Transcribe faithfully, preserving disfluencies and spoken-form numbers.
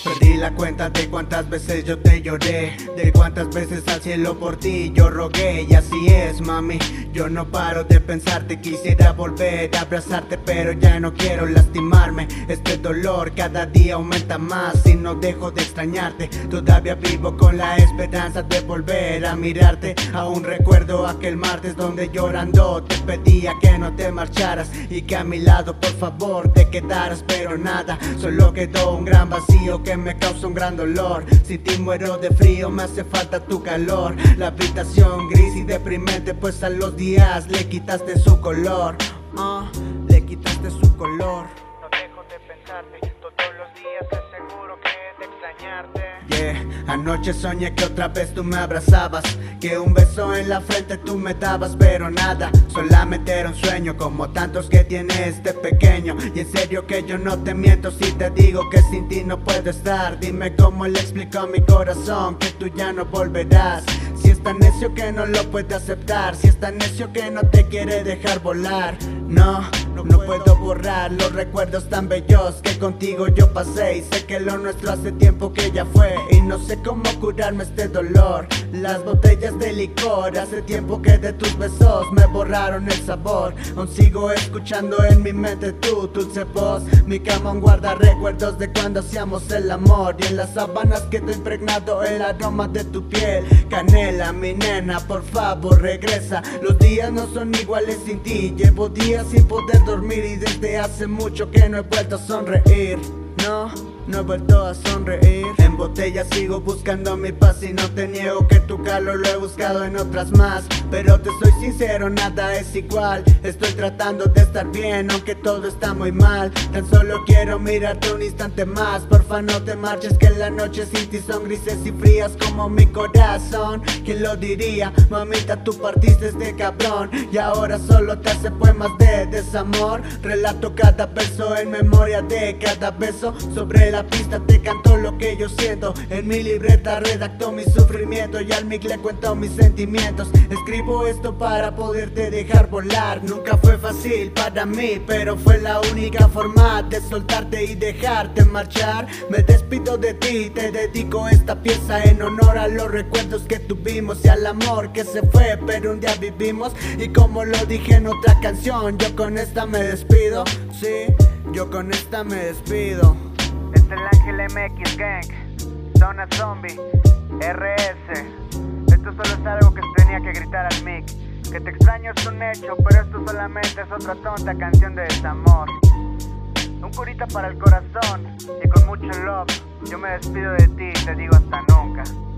Perdí la cuenta de cuántas veces yo te lloré, de cuántas veces al cielo por ti yo rogué. Y así es, mami, yo no paro de pensarte. Quisiera volver a abrazarte, pero ya no quiero lastimarme. Este dolor cada día aumenta más y no dejo de extrañarte. Todavía vivo con la esperanza de volver a mirarte. Aún recuerdo aquel martes donde llorando te pedía que no te marcharas y que a mi lado por favor te quedaras. Pero nada, solo quedó un gran vacío que me causa un gran dolor. Si te muero de frío, me hace falta tu calor. La habitación gris y deprimente, pues a los días le quitaste su color. uh, Le quitaste su color. No dejo de pensarte, todos los días te aseguro que he de extrañarte. Yeah, anoche soñé que otra vez tú me abrazabas, que un beso en la frente tú me dabas. Pero nada, solamente era un sueño como tantos que tiene este pequeño. Y en serio que yo no te miento si te digo que sin ti no puedo estar. Dime cómo le explico a mi corazón que tú ya no volverás. Si es tan necio que no lo puede aceptar, si es tan necio que no te quiere dejar volar. No, no, no puedo borrar los recuerdos tan bellos que contigo yo pasé. Y sé que lo nuestro hace tiempo que ya fue y no sé cómo curarme este dolor. Las botellas de licor, hace tiempo que de tus besos me borraron el sabor. Aún sigo escuchando en mi mente tu dulce voz. Mi cama aún guarda recuerdos de cuando hacíamos el amor, y en las sábanas quedó impregnado el aroma de tu piel. Canela, mi nena, por favor regresa. Los días no son iguales sin ti. Llevo días sin poder dormir y desde hace mucho que no he vuelto a sonreír. No, no he vuelto a sonreír. En botella sigo buscando mi paz y no te niego que tu calor lo he buscado en otras más. Pero te soy sincero, nada es igual. Estoy tratando de estar bien, aunque todo está muy mal. Tan solo quiero mirarte un instante más. Porfa no te marches, que la noche sin ti son grises y frías como mi corazón. ¿Quién lo diría? Mamita, tú partiste este cabrón y ahora solo te hace poemas de desamor. Relato cada verso en memoria de cada beso. Sobre la pista te canto lo que yo siento. En mi libreta redacto mi sufrimiento y al mic le cuento mis sentimientos. Escribo esto para poderte dejar volar. Nunca fue fácil para mí, pero fue la única forma de soltarte y dejarte marchar. Me despido de ti, te dedico esta pieza en honor a los recuerdos que tuvimos y al amor que se fue, pero un día vivimos. Y como lo dije en otra canción, yo con esta me despido. Sí, yo con esta me despido. Es el Ángel M X Gang, Zona Zombie, R S. Esto solo es algo que tenía que gritar al mic. Que te extraño es un hecho, pero esto solamente es otra tonta canción de desamor. Un curita para el corazón y con mucho love. Yo me despido de ti y te digo hasta nunca.